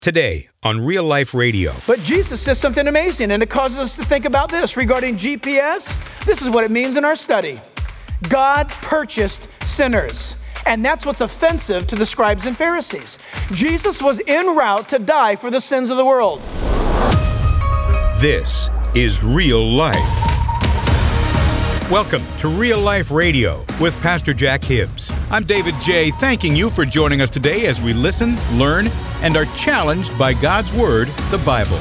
Today on Real Life Radio. But Jesus says something amazing, and it causes us to think about this. Regarding GPS, this is what it means in our study. God purchased sinners, and that's what's offensive to the scribes and Pharisees. Jesus was en route to die for the sins of the world. This is Real Life. Welcome to Real Life Radio with Pastor Jack Hibbs. I'm David J., thanking you for joining us today as we listen, learn, and are challenged by God's Word, the Bible.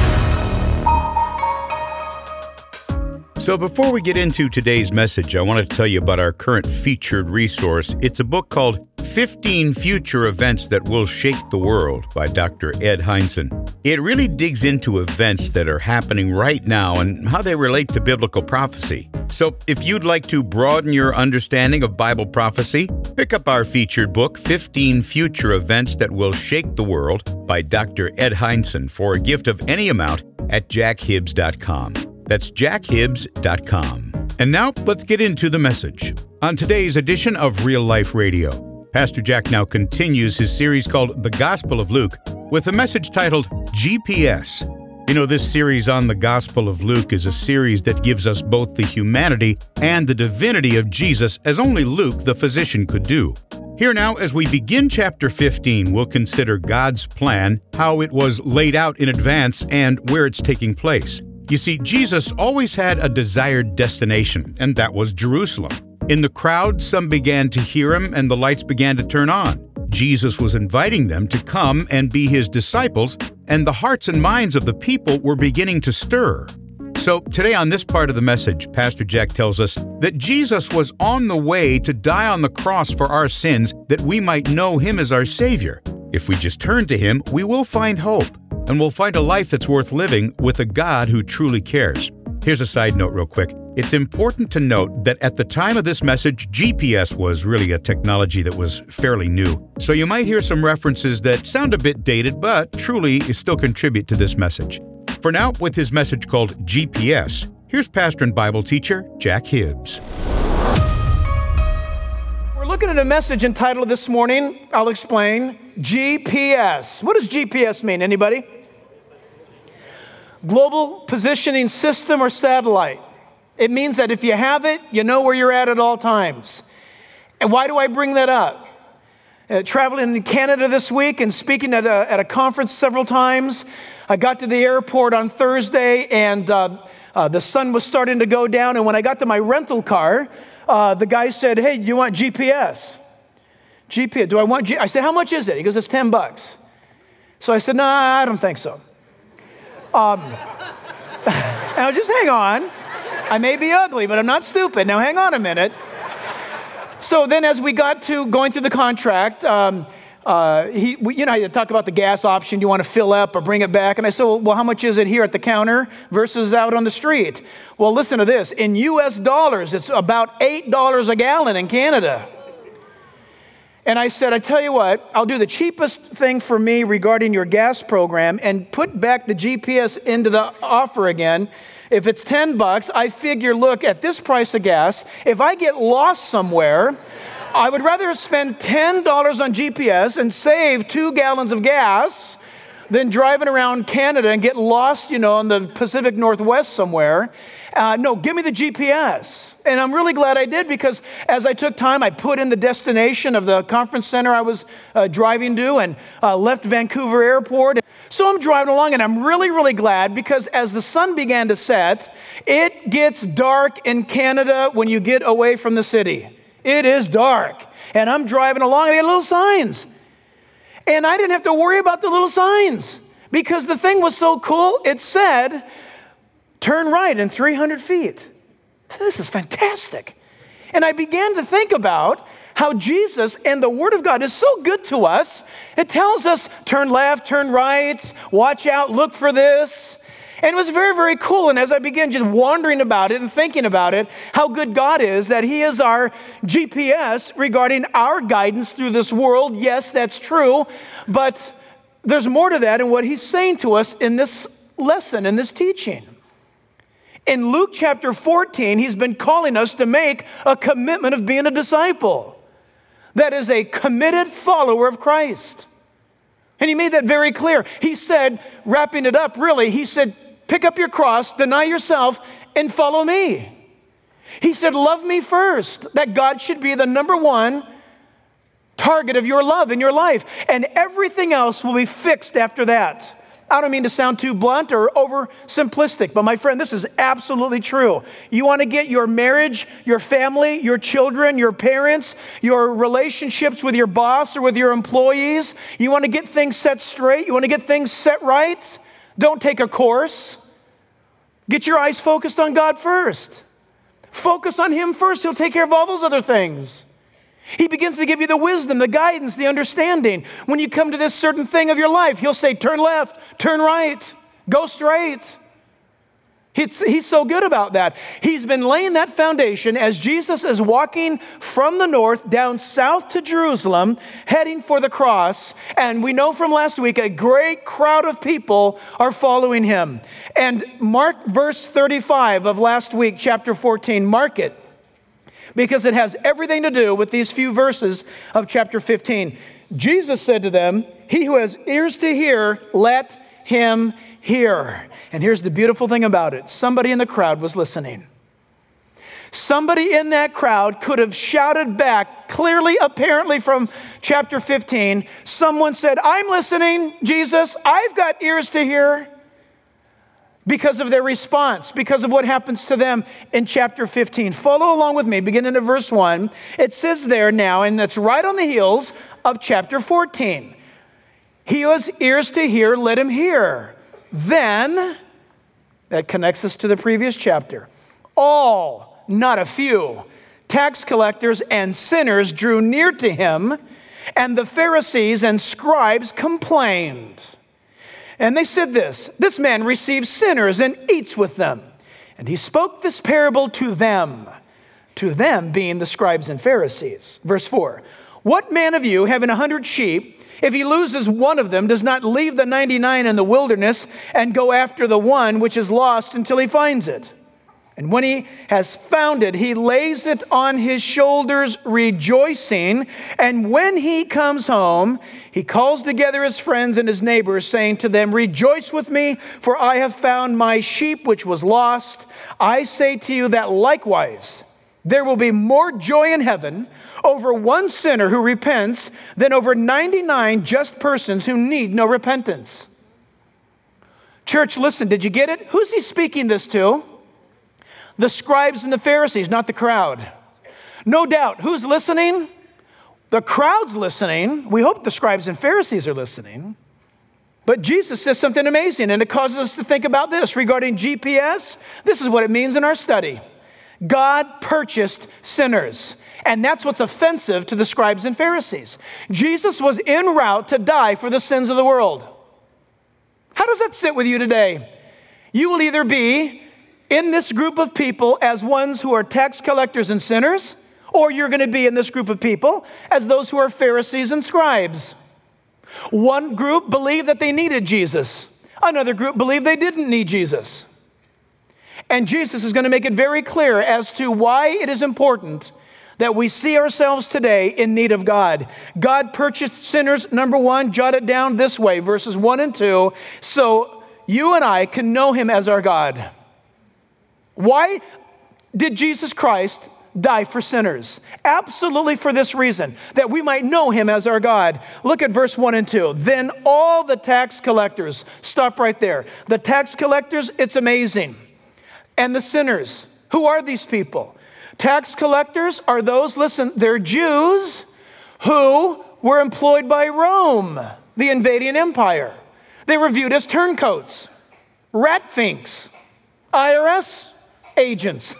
So before we get into today's message, I want to tell you about our current featured resource. It's a book called 15 Future Events That Will Shake the World by Dr. Ed Hindson. It really digs into events that are happening right now and how they relate to biblical prophecy. So if you'd like to broaden your understanding of Bible prophecy, pick up our featured book, 15 Future Events That Will Shake the World by Dr. Ed Hindson for a gift of any amount at jackhibbs.com. That's jackhibbs.com. And now let's get into the message. On today's edition of Real Life Radio, Pastor Jack now continues his series called The Gospel of Luke with a message titled GPS. You know, this series on the Gospel of Luke is a series that gives us both the humanity and the divinity of Jesus as only Luke, the physician, could do. Here now, as we begin chapter 15, we'll consider God's plan, how it was laid out in advance, and where it's taking place. You see, Jesus always had a desired destination, and that was Jerusalem. In the crowd, some began to hear him, and the lights began to turn on. Jesus was inviting them to come and be his disciples, and the hearts and minds of the people were beginning to stir. So today on this part of the message, Pastor Jack tells us that Jesus was on the way to die on the cross for our sins that we might know him as our Savior. If we just turn to him, we will find hope, and we'll find a life that's worth living with a God who truly cares. Here's a side note real quick. It's important to note that at the time of this message, GPS was really a technology that was fairly new. So you might hear some references that sound a bit dated, but truly still contribute to this message. For now, with his message called GPS, here's pastor and Bible teacher Jack Hibbs. We're looking at a message entitled this morning, I'll explain, GPS. What does GPS mean? Anybody? Global Positioning System or Satellite. It means that if you have it, you know where you're at all times. And why do I bring that up? Traveling in Canada this week and speaking at a conference several times. I got to the airport on Thursday and the sun was starting to go down. And when I got to my rental car, the guy said, "Hey, do you want GPS?" GPS, do I want I said, "How much is it?" He goes, "It's $10. So I said, "No, I don't think so." Now just hang on. I may be ugly, but I'm not stupid. Now hang on a minute. So then as we got to going through the contract, you talk about the gas option. You want to fill up or bring it back. And I said, well, how much is it here at the counter versus out on the street? Well, listen to this. In US dollars, it's about $8 a gallon in Canada. And I said, I tell you what, I'll do the cheapest thing for me regarding your gas program and put back the GPS into the offer again. If it's $10, I figure, look, at this price of gas, if I get lost somewhere, I would rather spend $10 on GPS and save 2 gallons of gas than driving around Canada and get lost, in the Pacific Northwest somewhere. No, give me the GPS. And I'm really glad I did because as I took time, I put in the destination of the conference center I was driving to and left Vancouver Airport. So I'm driving along and I'm really, really glad because as the sun began to set, it gets dark in Canada when you get away from the city. It is dark. And I'm driving along and they had little signs. And I didn't have to worry about the little signs because the thing was so cool. It said, turn right in 300 feet. This is fantastic. And I began to think about how Jesus and the Word of God is so good to us. It tells us, turn left, turn right, watch out, look for this. And it was very, very cool. And as I began just wondering about it and thinking about it, how good God is, that He is our GPS regarding our guidance through this world. Yes, that's true. But there's more to that in what He's saying to us in this lesson, in this teaching. In Luke chapter 14, He's been calling us to make a commitment of being a disciple. That is a committed follower of Christ. And he made that very clear. He said, wrapping it up really, he said, pick up your cross, deny yourself, and follow me. He said, love me first, that God should be the number one target of your love in your life. And everything else will be fixed after that. I don't mean to sound too blunt or oversimplistic, but my friend, this is absolutely true. You want to get your marriage, your family, your children, your parents, your relationships with your boss or with your employees. You want to get things set straight. You want to get things set right. Don't take a course. Get your eyes focused on God first. Focus on Him first. He'll take care of all those other things. He begins to give you the wisdom, the guidance, the understanding. When you come to this certain thing of your life, He'll say, turn left, turn right, go straight. He's so good about that. He's been laying that foundation as Jesus is walking from the north down south to Jerusalem, heading for the cross. And we know from last week, a great crowd of people are following Him. And mark verse 35 of last week, chapter 14, mark it, because it has everything to do with these few verses of chapter 15. Jesus said to them, he who has ears to hear, let him hear. And here's the beautiful thing about it. Somebody in the crowd was listening. Somebody in that crowd could have shouted back clearly, apparently from chapter 15. Someone said, I'm listening, Jesus. I've got ears to hear. Because of their response, because of what happens to them in chapter 15. Follow along with me, beginning at verse 1. It says there now, and that's right on the heels of chapter 14. He who has ears to hear, let him hear. Then, that connects us to the previous chapter. All, not a few, tax collectors and sinners drew near to him, and the Pharisees and scribes complained. And they said this man receives sinners and eats with them. And he spoke this parable to them being the scribes and Pharisees. Verse 4, what man of you, having 100 sheep, if he loses one of them, does not leave the 99 in the wilderness and go after the one which is lost until he finds it? And when he has found it, he lays it on his shoulders, rejoicing. And when he comes home, he calls together his friends and his neighbors, saying to them, rejoice with me, for I have found my sheep which was lost. I say to you that likewise, there will be more joy in heaven over one sinner who repents than over 99 just persons who need no repentance. Church, listen, did you get it? Who's he speaking this to? The scribes and the Pharisees, not the crowd. No doubt. Who's listening? The crowd's listening. We hope the scribes and Pharisees are listening. But Jesus says something amazing, and it causes us to think about this. Regarding GPS, this is what it means in our study. God purchased sinners, and that's what's offensive to the scribes and Pharisees. Jesus was en route to die for the sins of the world. How does that sit with you today? You will either be in this group of people as ones who are tax collectors and sinners, or you're going to be in this group of people as those who are Pharisees and scribes. One group believed that they needed Jesus. Another group believed they didn't need Jesus. And Jesus is going to make it very clear as to why it is important that we see ourselves today in need of God. God purchased sinners, number one, jot it down this way, verses 1 and 2, so you and I can know Him as our God. Why did Jesus Christ die for sinners? Absolutely for this reason, that we might know Him as our God. Look at verse 1 and 2. Then all the tax collectors, stop right there. The tax collectors, it's amazing. And the sinners, who are these people? Tax collectors are those, listen, they're Jews who were employed by Rome, the invading empire. They were viewed as turncoats, ratfinks, IRS agents.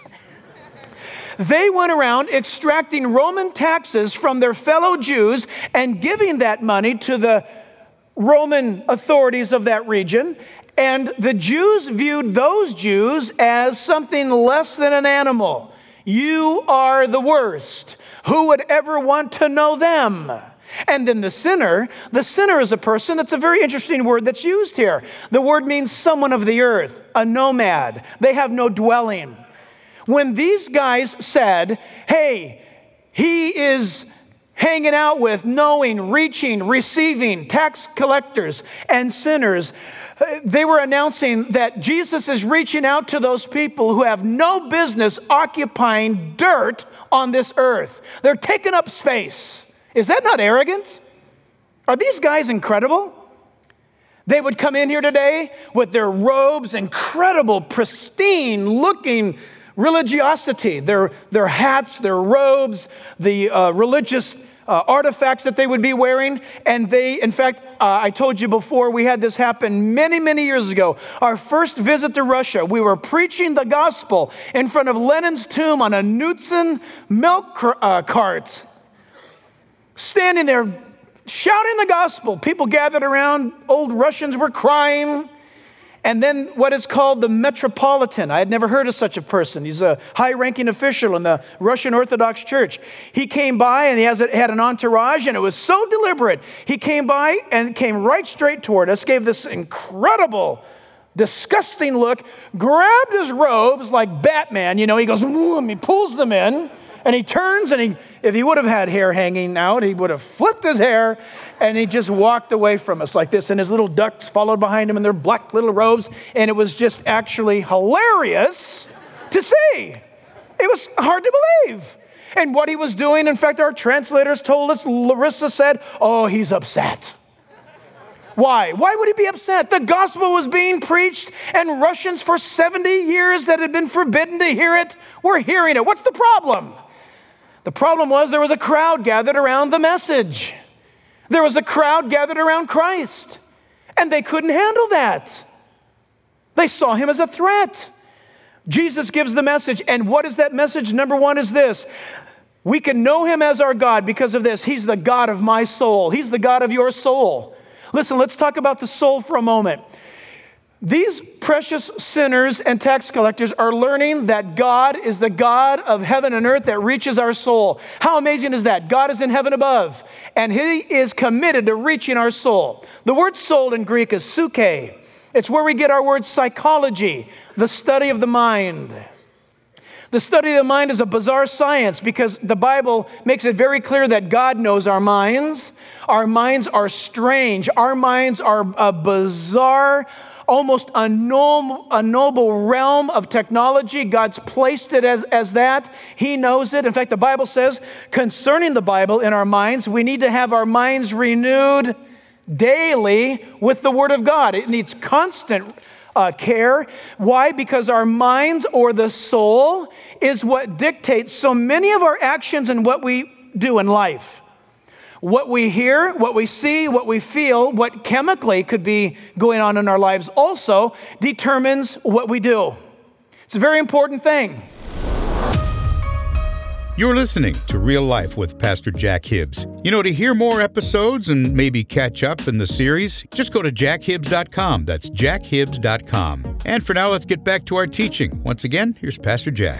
They went around extracting Roman taxes from their fellow Jews and giving that money to the Roman authorities of that region. And the Jews viewed those Jews as something less than an animal. You are the worst. Who would ever want to know them? And then the sinner is a person, that's a very interesting word that's used here. The word means someone of the earth, a nomad. They have no dwelling. When these guys said, hey, he is hanging out with, knowing, reaching, receiving tax collectors and sinners. They were announcing that Jesus is reaching out to those people who have no business occupying dirt on this earth. They're taking up space. Is that not arrogance? Are these guys incredible? They would come in here today with their robes, incredible, pristine looking religiosity, their hats, their robes, the religious artifacts that they would be wearing. And they, in fact, I told you before, we had this happen many, many years ago. Our first visit to Russia, we were preaching the gospel in front of Lenin's tomb on a Knutson milk cart, standing there shouting the gospel. People gathered around, old Russians were crying. And then what is called the Metropolitan. I had never heard of such a person. He's a high-ranking official in the Russian Orthodox Church. He came by and he had an entourage, and it was so deliberate. He came by and came right straight toward us, gave this incredible, disgusting look, grabbed his robes like Batman. You know, he goes, and he pulls them in, and he turns, and if he would have had hair hanging out, he would have flipped his hair, and he just walked away from us like this, and his little ducks followed behind him in their black little robes, and it was just actually hilarious to see. It was hard to believe. And what he was doing, in fact, our translators told us, Larissa said, oh, he's upset. Why? Why would he be upset? The gospel was being preached, and Russians for 70 years that had been forbidden to hear it were hearing it. What's the problem? The problem was there was a crowd gathered around the message. There was a crowd gathered around Christ, and they couldn't handle that. They saw him as a threat. Jesus gives the message, and what is that message? Number one is this: we can know him as our God because of this. He's the God of my soul. He's the God of your soul. Listen, let's talk about the soul for a moment. These precious sinners and tax collectors are learning that God is the God of heaven and earth that reaches our soul. How amazing is that? God is in heaven above, and he is committed to reaching our soul. The word soul in Greek is psyche. It's where we get our word psychology, the study of the mind. The study of the mind is a bizarre science because the Bible makes it very clear that God knows our minds. Our minds are strange. Our minds are a bizarre, almost a noble realm of technology. God's placed it as that. He knows it. In fact, the Bible says concerning the Bible in our minds, we need to have our minds renewed daily with the Word of God. It needs constant care. Why? Because our minds, or the soul, is what dictates so many of our actions and what we do in life. What we hear, what we see, what we feel, what chemically could be going on in our lives also determines what we do. It's a very important thing. You're listening to Real Life with Pastor Jack Hibbs. You know, to hear more episodes and maybe catch up in the series, just go to jackhibbs.com. That's jackhibbs.com. And for now, let's get back to our teaching. Once again, here's Pastor Jack.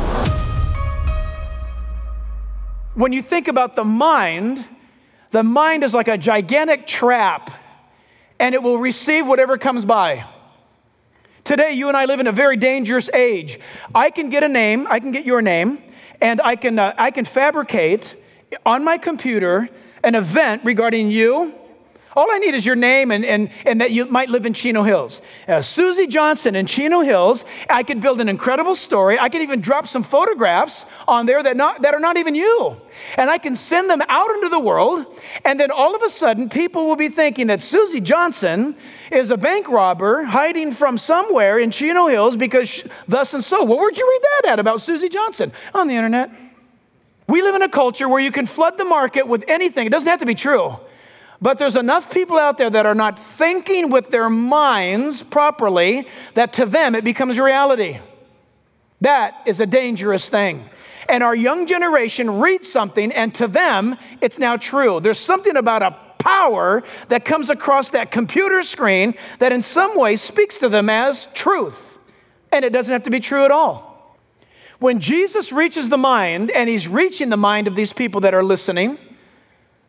When you think about the mind is like a gigantic trap, and it will receive whatever comes by. Today, you and I live in a very dangerous age. I can get a name, I can get your name, and I can fabricate on my computer an event regarding you. All I need is your name and that you might live in Chino Hills. Susie Johnson in Chino Hills. I could build an incredible story. I could even drop some photographs on there that are not even you. And I can send them out into the world. And then all of a sudden, people will be thinking that Susie Johnson is a bank robber hiding from somewhere in Chino Hills because thus and so. Well, where'd you read that at about Susie Johnson? On the internet. We live in a culture where you can flood the market with anything. It doesn't have to be true. But there's enough people out there that are not thinking with their minds properly that to them it becomes reality. That is a dangerous thing. And our young generation reads something and to them it's now true. There's something about a power that comes across that computer screen that in some way speaks to them as truth. And it doesn't have to be true at all. When Jesus reaches the mind, and he's reaching the mind of these people that are listening,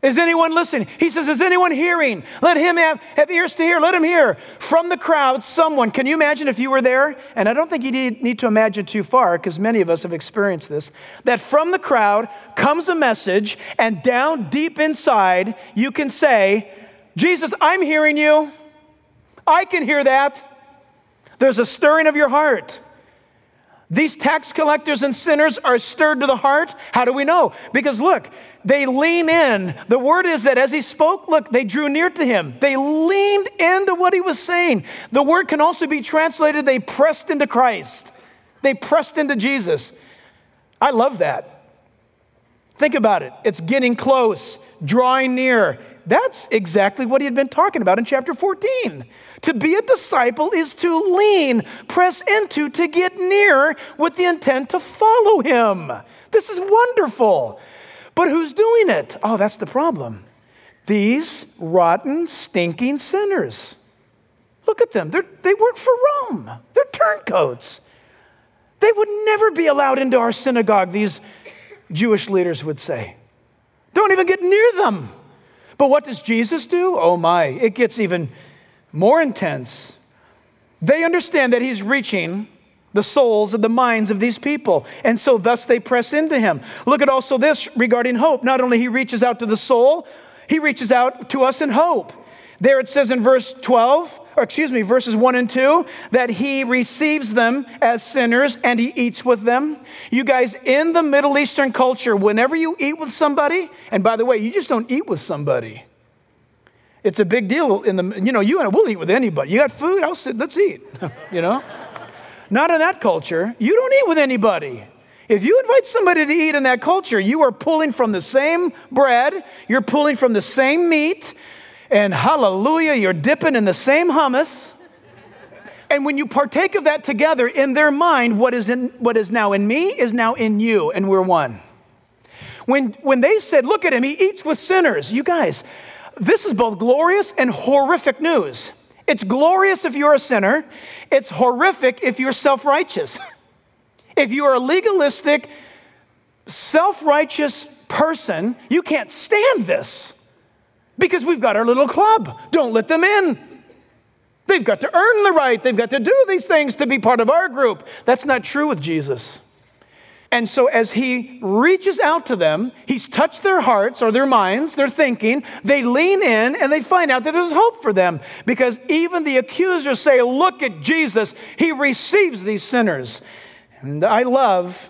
Is anyone listening? He says, is anyone hearing? Let him have ears to hear. Let him hear. From the crowd, someone. Can you imagine if you were there? And I don't think you need to imagine too far, because many of us have experienced this. That from the crowd comes a message, and down deep inside, you can say, Jesus, I'm hearing you. I can hear that. There's a stirring of your heart. These tax collectors and sinners are stirred to the heart. How do we know? Because look, they lean in. The word is that as he spoke, look, they drew near to him. They leaned into what he was saying. The word can also be translated, they pressed into Christ. They pressed into Jesus. I love that. Think about it. It's getting close, drawing near. That's exactly what he had been talking about in chapter 14. To be a disciple is to lean, press into, to get near with the intent to follow him. This is wonderful. But who's doing it? Oh, that's the problem. These rotten, stinking sinners. Look at them. They work for Rome. They're turncoats. They would never be allowed into our synagogue, these Jewish leaders would say. Don't even get near them. But what does Jesus do? Oh my, it gets even more intense. They understand that he's reaching the souls and the minds of these people. And so thus they press into him. Look at also this regarding hope. Not only he reaches out to the soul, he reaches out to us in hope. There it says in verses 1 and 2, that he receives them as sinners and he eats with them. You guys, in the Middle Eastern culture, whenever you eat with somebody, and by the way, you just don't eat with somebody. It's a big deal you and I will eat with anybody. You got food? I'll sit, let's eat, Not in that culture. You don't eat with anybody. If you invite somebody to eat in that culture, you are pulling from the same bread, you're pulling from the same meat, and hallelujah, you're dipping in the same hummus. And when you partake of that together, in their mind, what is now in me is now in you, and we're one. When they said, look at him, he eats with sinners. You guys, this is both glorious and horrific news. It's glorious if you're a sinner. It's horrific if you're self-righteous. If you are a legalistic, self-righteous person, you can't stand this. Because we've got our little club. Don't let them in. They've got to earn the right. They've got to do these things to be part of our group. That's not true with Jesus. And so as he reaches out to them, he's touched their hearts or their minds, their thinking. They lean in and they find out that there's hope for them. Because even the accusers say, look at Jesus. He receives these sinners. And I love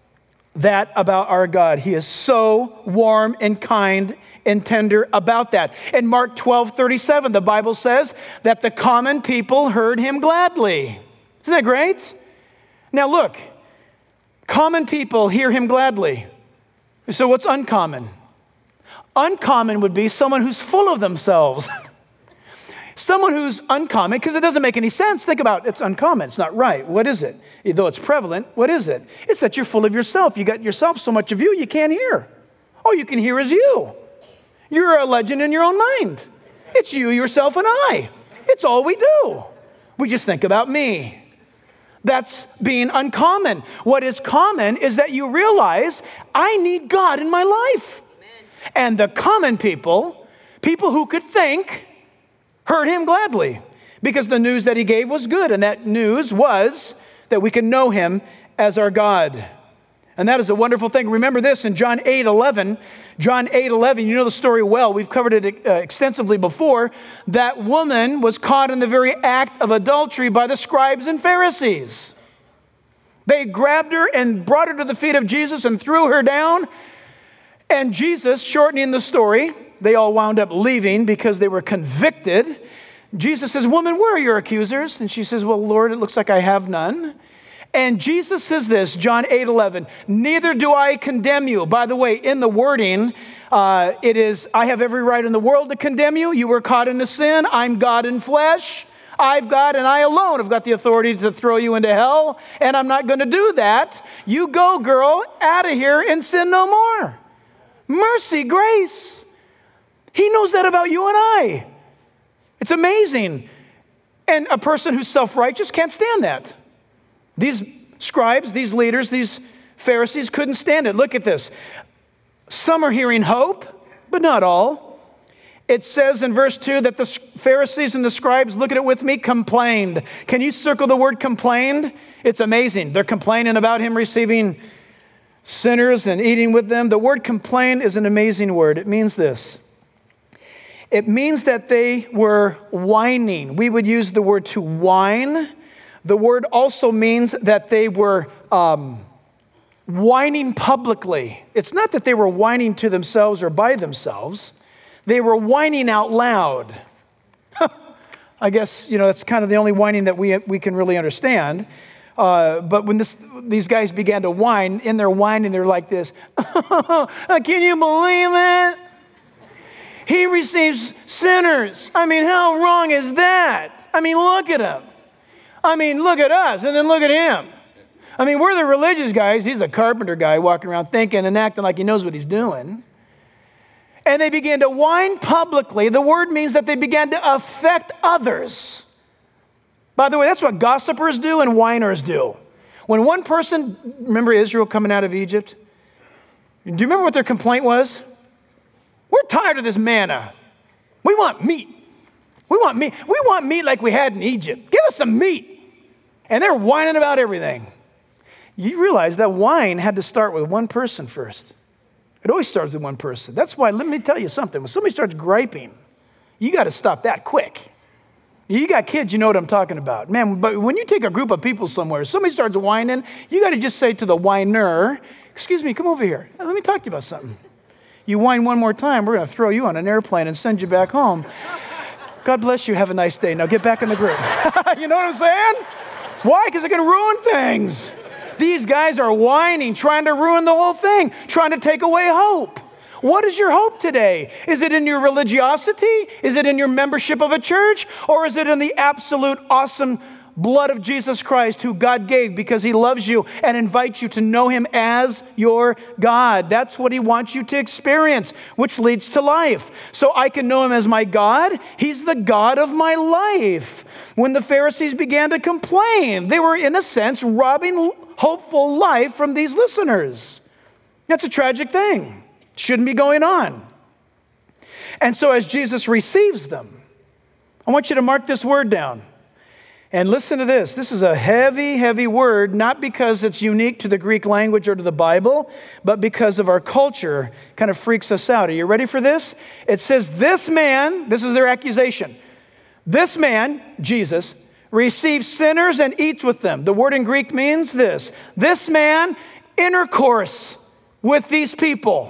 that about our God. He is so warm and kind and tender about that. In Mark 12:37, the Bible says that the common people heard him gladly. Isn't that great? Now look, common people hear him gladly. So what's uncommon? Uncommon would be someone who's full of themselves. Someone who's uncommon, because it doesn't make any sense. Think about it's uncommon. It's not right. What is it? Though it's prevalent, what is it? It's that you're full of yourself. You got yourself so much of you can't hear. All you can hear is you. You're a legend in your own mind. It's you, yourself, and I. It's all we do. We just think about me. That's being uncommon. What is common is that you realize I need God in my life. Amen. And the common people who could think, heard him gladly because the news that he gave was good. And that news was that we can know him as our God. And that is a wonderful thing. Remember this in John 8:11. John 8:11, you know the story well. We've covered it extensively before. That woman was caught in the very act of adultery by the scribes and Pharisees. They grabbed her and brought her to the feet of Jesus and threw her down. And Jesus, shortening the story, they all wound up leaving because they were convicted. Jesus says, woman, where are your accusers? And she says, well, Lord, it looks like I have none. And Jesus says this, John 8:11, neither do I condemn you. By the way, in the wording, it is, I have every right in the world to condemn you. You were caught in a sin. I'm God in flesh. I've got, and I alone have got the authority to throw you into hell. And I'm not going to do that. You go, girl, out of here and sin no more. Mercy, grace. He knows that about you and I. It's amazing. And a person who's self-righteous can't stand that. These scribes, these leaders, these Pharisees couldn't stand it. Look at this. Some are hearing hope. but not all. It says in verse 2 that the Pharisees and the scribes, look at it with me, complained. Can you circle the word complained? It's amazing. They're complaining about him receiving sinners and eating with them. The word complain is an amazing word. It means this. It means that they were whining. We would use the word to whine. The word also means that they were whining publicly. It's not that they were whining to themselves or by themselves. They were whining out loud. I guess, that's kind of the only whining that we can really understand. But when these guys began to whine, in their whining, they're like this. Can you believe it? He receives sinners. How wrong is that? Look at him. Look at us, and then look at him. We're the religious guys. He's a carpenter guy walking around thinking and acting like he knows what he's doing. And they began to whine publicly. The word means that they began to affect others. By the way, that's what gossipers do and whiners do. When one person, remember Israel coming out of Egypt? Do you remember what their complaint was? We're tired of this manna. We want meat. We want meat. We want meat like we had in Egypt. Give us some meat. And they're whining about everything. You realize that wine had to start with one person first. It always starts with one person. That's why, let me tell you something. When somebody starts griping, you got to stop that quick. You got kids, you know what I'm talking about. Man, but when you take a group of people somewhere, somebody starts whining, you got to just say to the whiner, excuse me, come over here. Let me talk to you about something. You whine one more time, we're going to throw you on an airplane and send you back home. God bless you. Have a nice day. Now get back in the group. You know what I'm saying? Why? Because they're going to ruin things. These guys are whining, trying to ruin the whole thing, trying to take away hope. What is your hope today? Is it in your religiosity? Is it in your membership of a church? Or is it in the absolute awesome blood of Jesus Christ, who God gave because he loves you and invites you to know him as your God? That's what he wants you to experience, which leads to life. So I can know him as my God. He's the God of my life. When the Pharisees began to complain, they were, in a sense, robbing hopeful life from these listeners. That's a tragic thing. Shouldn't be going on. And so as Jesus receives them, I want you to mark this word down. And listen to this. This is a heavy, heavy word, not because it's unique to the Greek language or to the Bible, but because of our culture. Kind of freaks us out. Are you ready for this? It says, this man, this is their accusation. This man, Jesus, receives sinners and eats with them. The word in Greek means this. This man, intercourse with these people.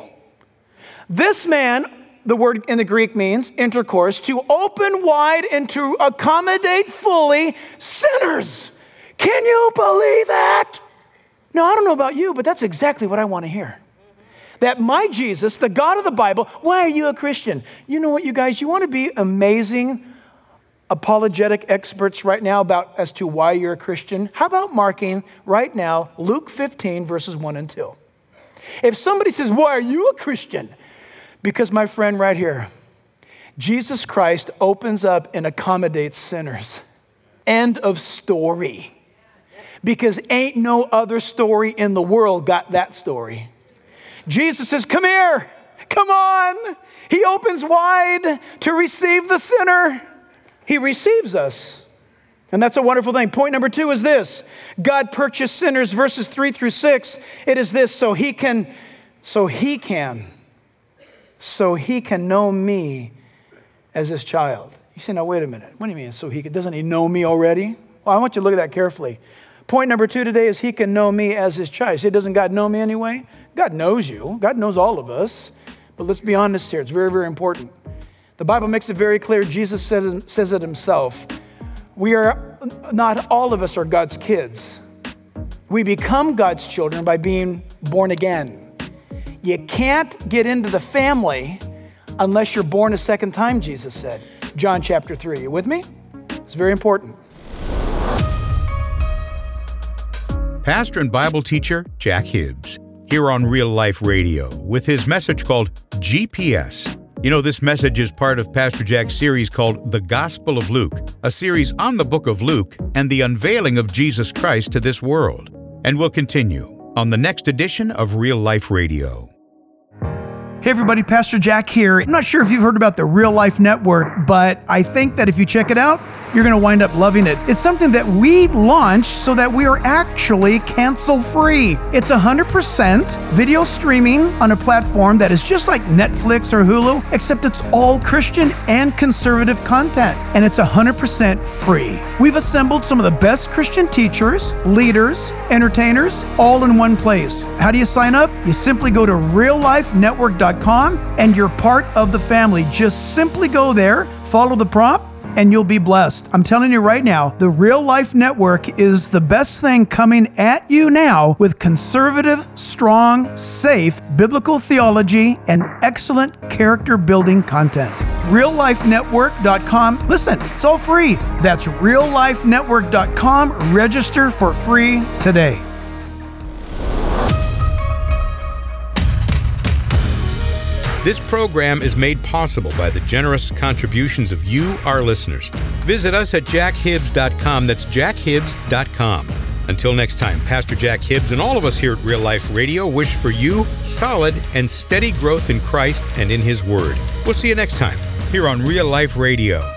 This man, the word in the Greek means intercourse, to open wide and to accommodate fully sinners. Can you believe that? Now, I don't know about you, but that's exactly what I want to hear. That my Jesus, the God of the Bible, why are you a Christian? You know what, you guys, you want to be amazing apologetic experts right now as to why you're a Christian? How about marking right now Luke 15, verses 1 and 2? If somebody says, why are you a Christian? Because, my friend, right here, Jesus Christ opens up and accommodates sinners. End of story. Because ain't no other story in the world got that story. Jesus says, come here, come on. He opens wide to receive the sinner. He receives us. And that's a wonderful thing. Point number 2 is this. God purchased sinners, verses 3 through 6. It is this, so he can know me as his child. You say, now wait a minute. What do you mean? Doesn't he know me already? Well, I want you to look at that carefully. Point number 2 today is he can know me as his child. You say, doesn't God know me anyway? God knows you. God knows all of us. But let's be honest here. It's very, very important. The Bible makes it very clear. Jesus says it himself. Not all of us are God's kids. We become God's children by being born again. You can't get into the family unless you're born a second time, Jesus said. John chapter 3. You with me? It's very important. Pastor and Bible teacher Jack Hibbs, here on Real Life Radio, with his message called GPS. You know, this message is part of Pastor Jack's series called The Gospel of Luke, a series on the book of Luke and the unveiling of Jesus Christ to this world. And we'll continue on the next edition of Real Life Radio. Hey everybody, Pastor Jack here. I'm not sure if you've heard about the Real Life Network, but I think that if you check it out, you're going to wind up loving it. It's something that we launched so that we are actually cancel-free. It's 100% video streaming on a platform that is just like Netflix or Hulu, except it's all Christian and conservative content, and it's 100% free. We've assembled some of the best Christian teachers, leaders, entertainers, all in one place. How do you sign up? You simply go to reallifenetwork.com and you're part of the family. Just simply go there, follow the prompt, and you'll be blessed. I'm telling you right now, the Real Life Network is the best thing coming at you now with conservative, strong, safe, biblical theology and excellent character building content. reallifenetwork.com. Listen, it's all free. That's reallifenetwork.com. Register for free today. This program is made possible by the generous contributions of you, our listeners. Visit us at jackhibbs.com. That's jackhibbs.com. Until next time, Pastor Jack Hibbs and all of us here at Real Life Radio wish for you solid and steady growth in Christ and in His Word. We'll see you next time here on Real Life Radio.